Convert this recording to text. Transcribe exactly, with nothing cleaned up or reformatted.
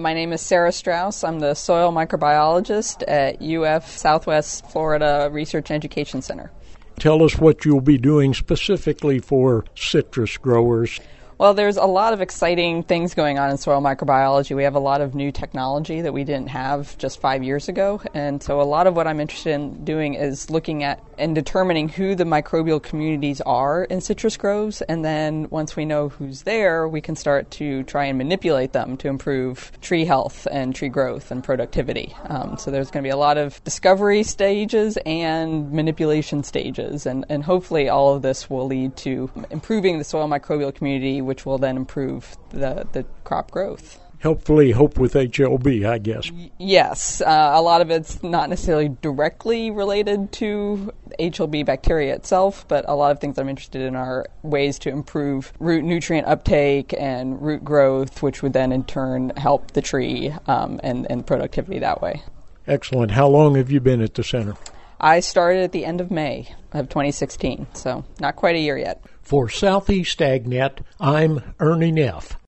My name is Sarah Strauss. I'm the soil microbiologist at U F Southwest Florida Research and Education Center. Tell us what you'll be doing specifically for citrus growers. Well, there's a lot of exciting things going on in soil microbiology. We have a lot of new technology that we didn't have just five years ago. And so a lot of what I'm interested in doing is looking at and determining who the microbial communities are in citrus groves. And then once we know who's there, we can start to try and manipulate them to improve tree health and tree growth and productivity. Um, so there's going to be a lot of discovery stages and manipulation stages. And, and hopefully all of this will lead to improving the soil microbial community, which will then improve the, the crop growth. Hopefully, hope with H L B, I guess. Y- yes. Uh, a lot of it's not necessarily directly related to H L B bacteria itself, but a lot of things I'm interested in are ways to improve root nutrient uptake and root growth, which would then in turn help the tree um, and, and productivity that way. Excellent. How long have you been at the center? I started at the end of May of twenty sixteen, so not quite a year yet. For Southeast AgNet, I'm Ernie Neff.